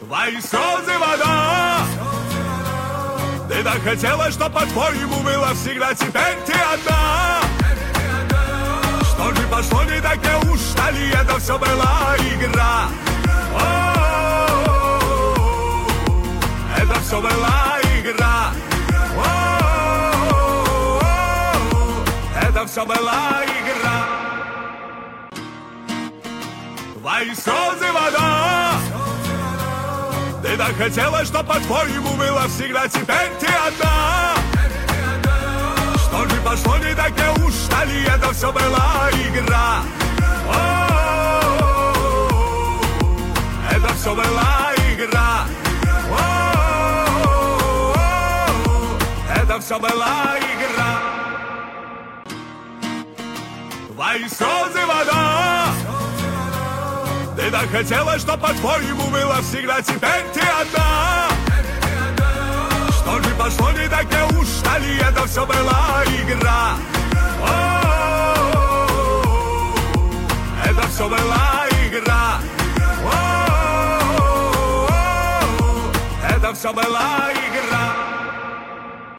Твои слезы вода. Ты так хотела, что по-твоему было всегда. Теперь ты одна. Что же пошло не так, неужто ли это все была игра? Это все была игра. Это все была игра. Твои слезы вода. Ты так хотела, что по-твоему было всегда. Теперь ты одна. Что же пошло не так, неужто ли это все была игра? Это все была игра. Это все была игра. Твои слезы вода. Ты так хотела, что по-твоему было всегда. Теперь ты одна. Что же пошло не так, неужто ли это все была игра? Это все была игра. Это все была игра.